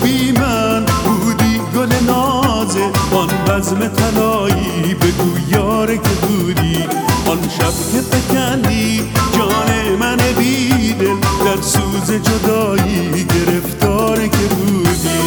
بی من بودی گل نازه آن بزم طلایی بگو یار که بودی آن شب که فکندی جان من بیدل در سوز جدایی گرفتار که بودی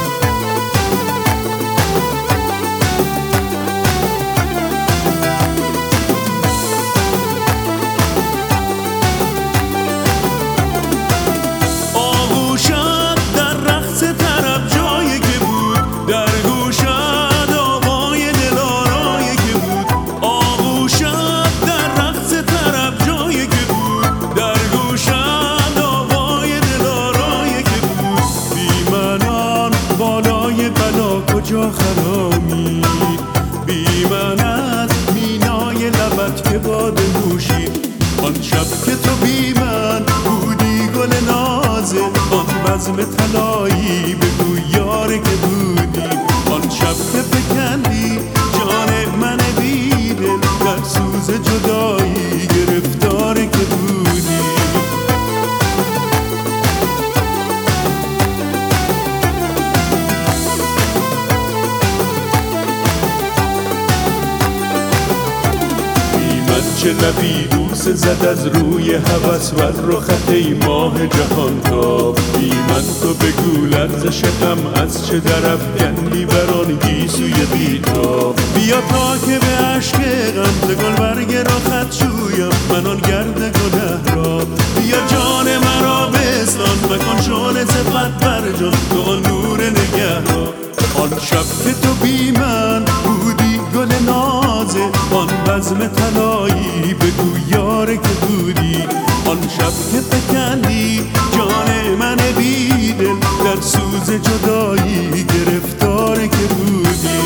کجا خرامی بی من از مینای لبت که باده نوشید آن شب که تو بی من بودی گل نازه آن بزم طلایی بگو یار که بودی آن شب که فکندی جان من بیدل در سوز جدایی گرفتار که بودی چه لبی بوس زد از روی هوس بر رخت ای ماه جهان تاب بی من تو بگو لرزش غم از چه درافکندی بر آن گیسوی بیتاب بیا تا که به اشک غمزه گل برگ را خط شویم من آن گرد گنه را بیا جان مرا بستان مکن شعله صفت بر جان تو آن نور نگهبان آن شب که تو بی من بودی گل نازه آن بزم طلایی بگو یار که بودی آن شب که فکندی جان من بیدل در سوز جدایی گرفتار که بودی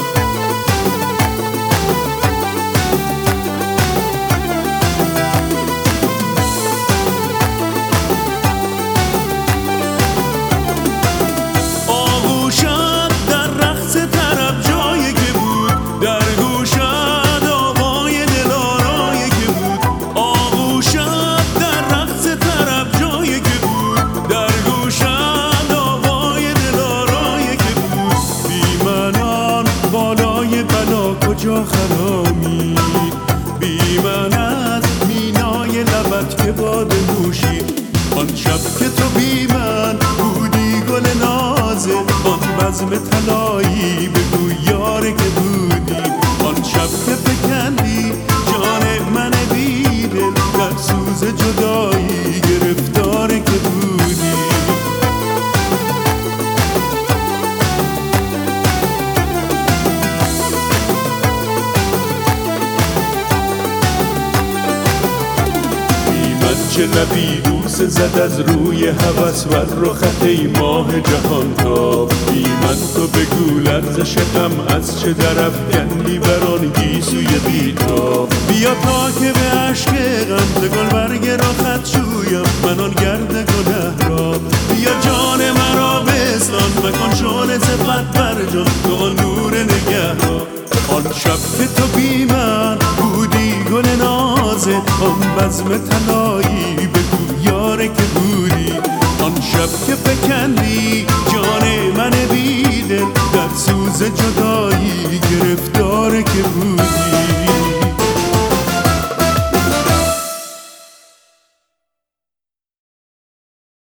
کجا خرامی بی من از مینای لبت که باده نوشید آن شب که تو بی من بودی گل نازه آن بزم طلایی بگو یار که بودی آن شب که فکندی جان من بیدل در سوز جدایی گرفتار که بودی چه لبی بوس زد از روی هوس بر رخت ای ماه جهان تاب بی من تو بگو لرزش غم از چه درافکندی بر آن گیسوی بیتاب بیا تا که به اشک غمزه گل برگ را خط شویم من آن گرد گنه را بیا جان مرا بستان مکن شعله صفت بر جان تو آن نور نگهبان آن شب که تو بی من بودی گل نازه آن بزم طلایی بگو یار که بودی آن شب که فکندی جان من بیدل در سوز جدایی گرفتار که بودی